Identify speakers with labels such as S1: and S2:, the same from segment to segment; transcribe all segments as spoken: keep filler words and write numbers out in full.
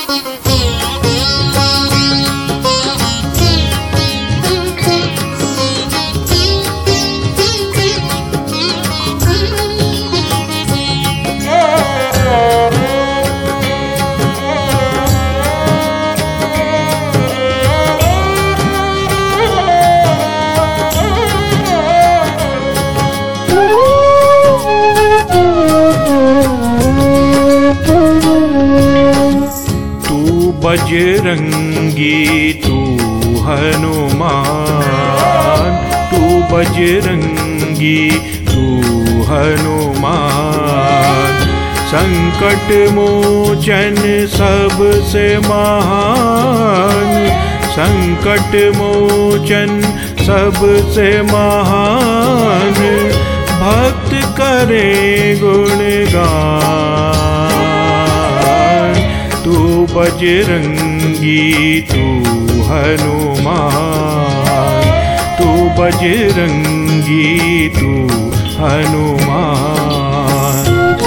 S1: बजरंगी तू हनुमान, तू बजरंगी तू हनुमान, संकट मोचन सबसे महान, संकट मोचन सबसे महान, भक्त करे गुणगान। तू बजरंगी तू हनुमान, तू बजरंगी तू हनुमान।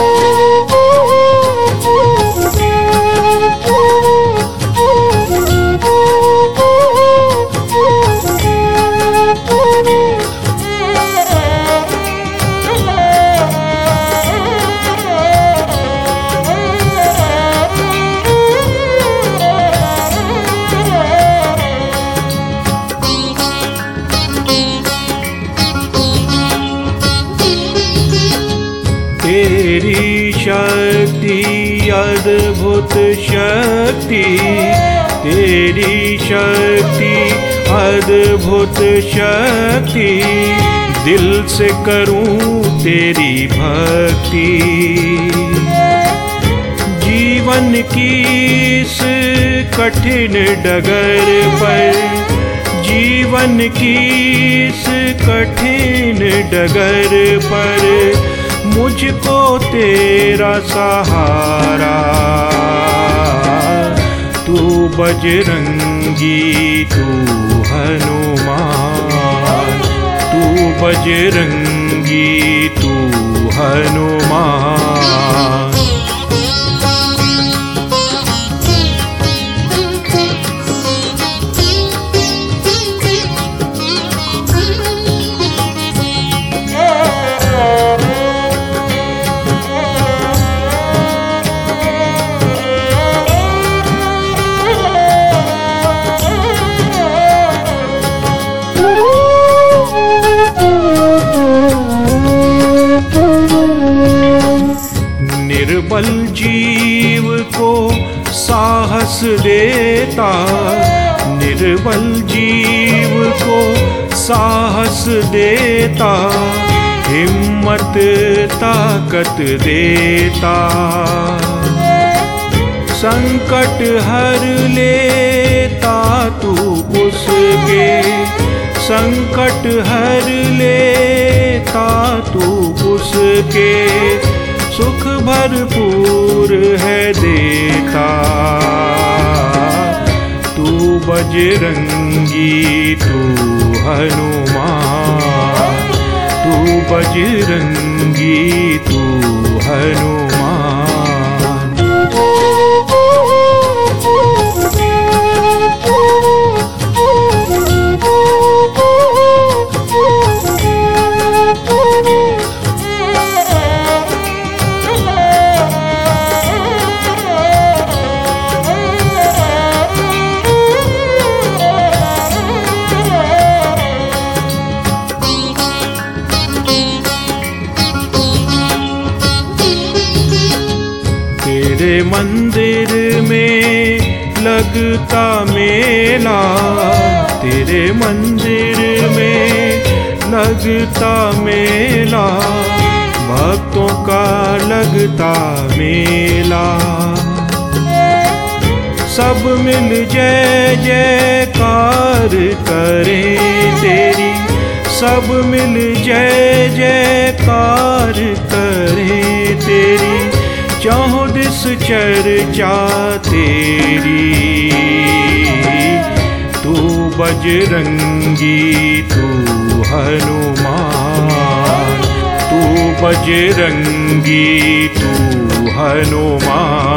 S1: तेरी शक्ति अद्भुत शक्ति, तेरी शक्ति अद्भुत शक्ति, दिल से करूं तेरी भक्ति। जीवन की इस कठिन डगर पर, जीवन की इस कठिन डगर पर, मुझको तेरा सहारा। तू बजरंगी तू हनुमान, तू बजरंगी तू हनुमान। निर्बल जीव को साहस देता, निर्बल जीव को साहस देता, हिम्मत ताकत देता। संकट हर लेता तू उसके, संकट हर लेता तू उसके, सुख भरपूर है देता। तू बजरंगी तू हनुमान, तू बजरंगी तू हनुमान। तेरे मंदिर में लगता मेला, तेरे मंदिर में लगता मेला, भक्तों का लगता मेला। सब मिल जय जयकार करें तेरी, सब मिल जय जयकार करें तेरी, चाहो दिस चर्चा तेरी। तू बजरंगी तू हनुमान, तू बजरंगी तू हनुमान।